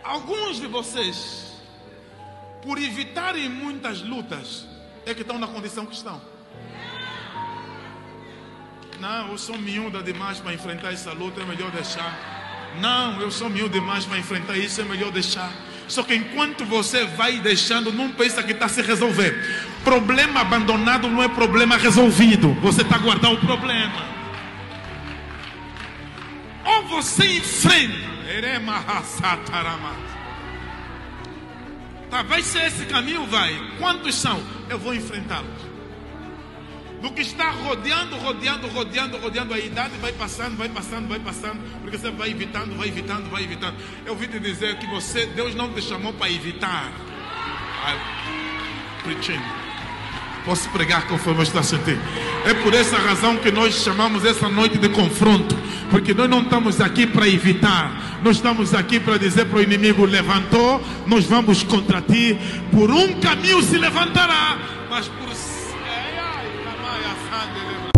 Alguns de vocês, por evitarem muitas lutas, é que estão na condição que estão. Não, eu sou miúda demais para enfrentar essa luta, é melhor deixar. Não, eu sou miúda demais para enfrentar isso, é melhor deixar. Só que enquanto você vai deixando, não pensa que está se resolver. Problema abandonado não é problema resolvido. Você está guardando o problema. Ou você enfrenta. Tá, vai ser esse caminho, vai. Quantos são? Eu vou enfrentá-los. Do que está rodeando a idade, vai passando, porque você vai evitando. Eu ouvi te dizer que Deus não te chamou para evitar. Preaching. Posso pregar conforme eu estou a sentir. É por essa razão que nós chamamos essa noite de confronto. Porque nós não estamos aqui para evitar. Nós estamos aqui para dizer para o inimigo: levantou, nós vamos contra ti. Por um caminho se levantará, mas por